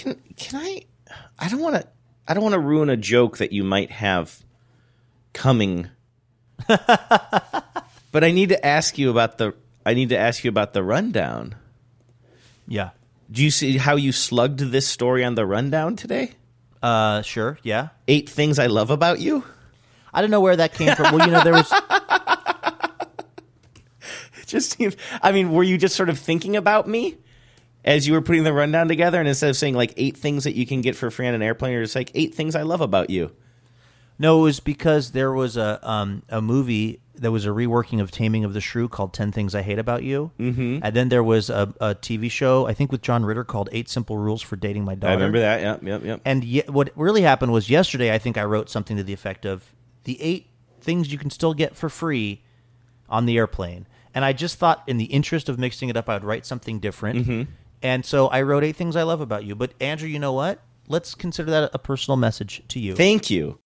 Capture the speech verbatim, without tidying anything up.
Can can I? I don't want to. I don't want to ruin a joke that you might have coming. But I need to ask you about the. I need to ask you about the rundown. Yeah. Do you see how you slugged this story on the rundown today? Uh, sure. Yeah. Eight things I love about you. I don't know where that came from. Well, you know, there was. It just seems. I mean, were you just sort of thinking about me as you were putting the rundown together, and instead of saying like eight things that you can get for free on an airplane, you're just like eight things I love about you? No, it was because there was a um, a movie that was a reworking of Taming of the Shrew called ten Things I Hate About You. Mm-hmm. And then there was a, a T V show, I think with John Ritter, called Eight Simple Rules for Dating My Daughter. I remember that, yep, yep, yep. And ye- what really happened was yesterday I think I wrote something to the effect of the eight things you can still get for free on the airplane. And I just thought in the interest of mixing it up, I would write something different. Mm-hmm. And so I wrote Eight Things I Love About You. But Andrew, you know what? Let's consider that a personal message to you. Thank you.